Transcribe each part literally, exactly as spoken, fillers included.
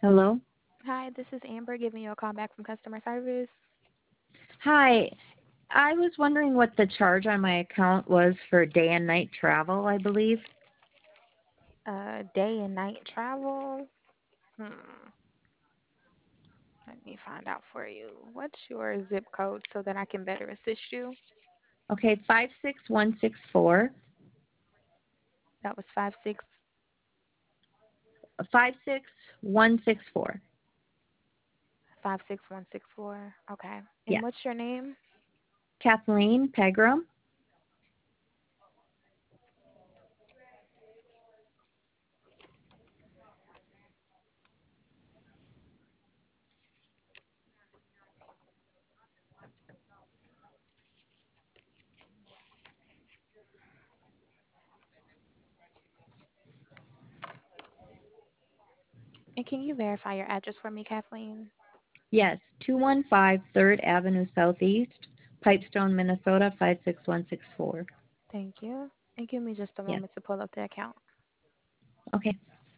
Hello? Hi, this is Amber giving you a call back from customer service. Hi. I was wondering what the charge on my account was for day and night travel, I believe. Uh, day and night travel. Hmm. Let me find out for you. What's your zip code so that I can better assist you? Okay, five six one six four. That was five six five six one six four. five six one six four. Okay. And Yes. what's your name? Kathleen Pegram? And can you verify your address for me, Kathleen? Yes, two one five third Avenue Southeast, Pipestone, Minnesota five six one six four. Thank you. And give me just a Yes. moment to pull up the account. Okay.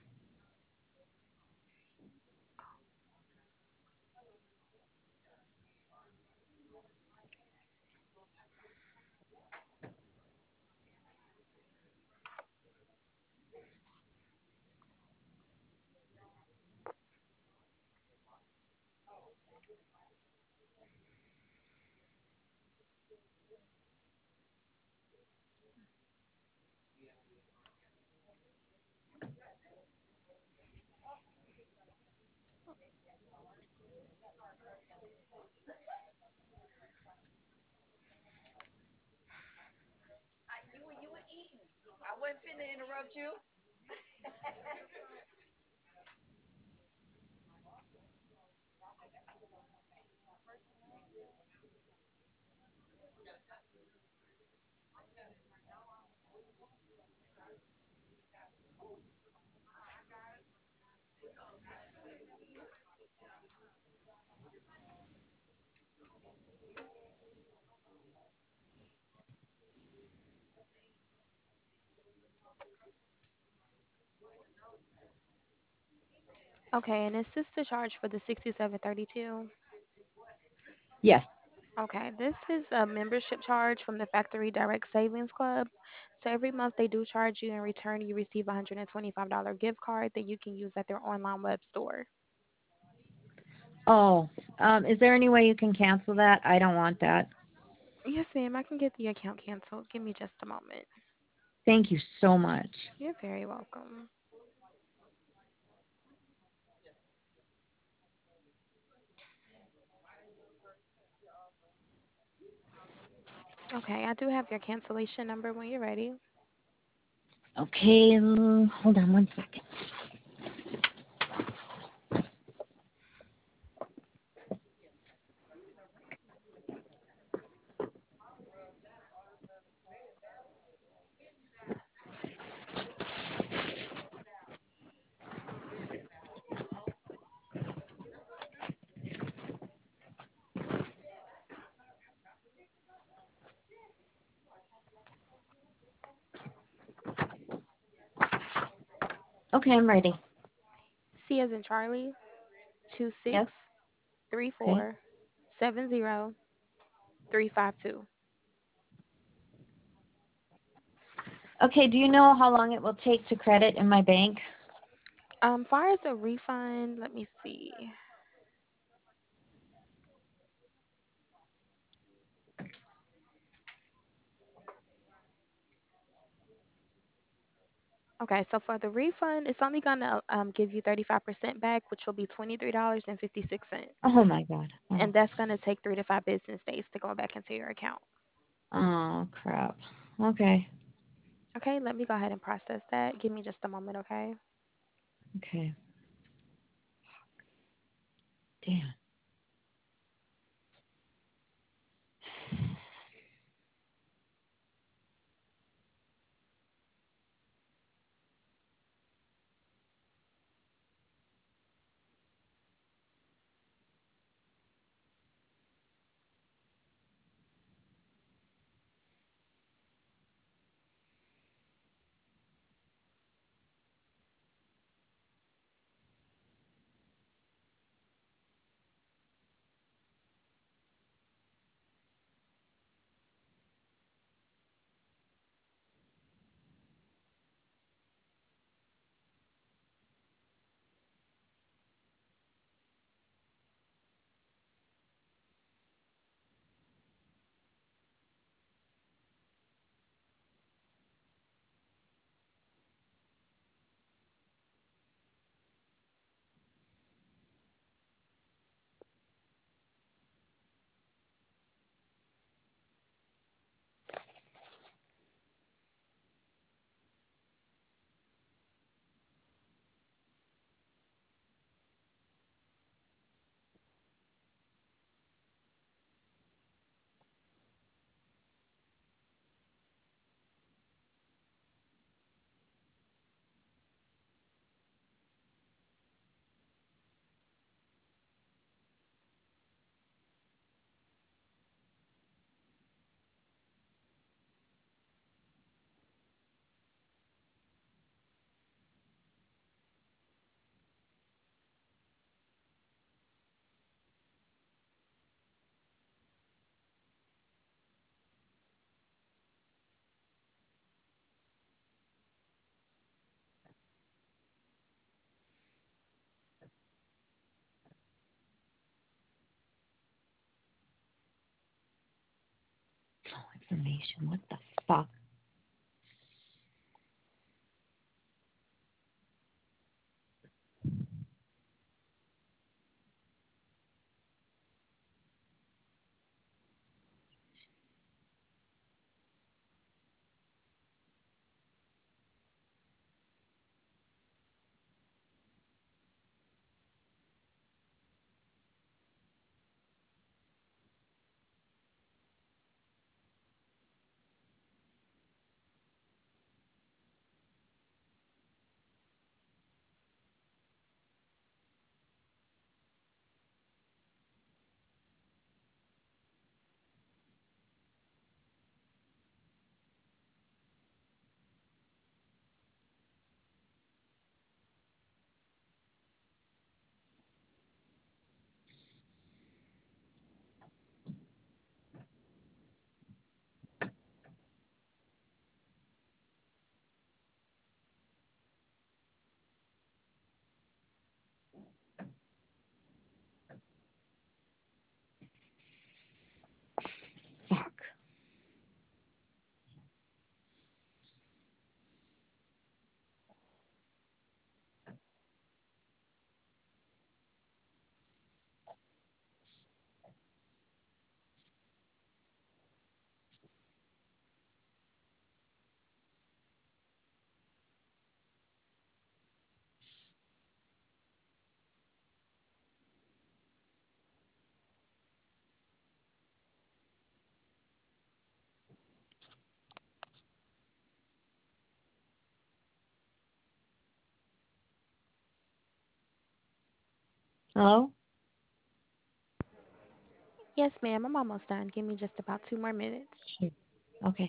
Okay, and is this the charge for the sixty-seven thirty-two? Yes. Okay, this is a membership charge from the Factory Direct Savings Club. So every month they do charge you. In return, you receive a one hundred twenty-five dollars gift card that you can use at their online web store. Oh, um, is there any way you can cancel that? I don't want that. Yes, ma'am, I can get the account canceled. Give me just a moment. Thank you so much. You're very welcome. Okay, I do have your cancellation number when you're ready. Okay, uh, hold on one second. Okay, I'm ready. C as in Charlie, two Yes. six three Okay. four seven zero three five two. Okay, do you know how long it will take to credit in my bank? Um, far as a refund, let me see. Okay, so for the refund, it's only gonna um, give you thirty-five percent back, which will be twenty-three dollars and fifty-six cents. Oh my God. Oh, And that's gonna take three to five business days to go back into your account. oh crap. Okay. Okay, let me go ahead and process that. Give me just a moment, okay? Okay. Damn. information. What the fuck? Fuck. Hello? Yes, ma'am. I'm almost done. Give me just about two more minutes. Shit. Okay.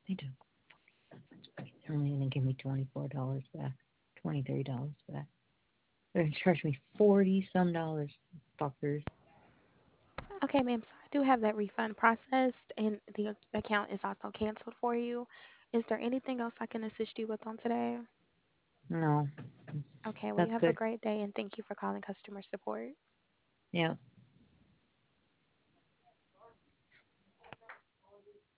They do. They're only gonna give me twenty four dollars back, twenty three dollars back. They're gonna charge me forty some dollars, fuckers. Okay, ma'am. So I do have that refund processed, and the ac- account is also canceled for you. Is there anything else I can assist you with on today? No, Okay, well, you that's have a good. great day, and thank you for calling customer support. Yeah.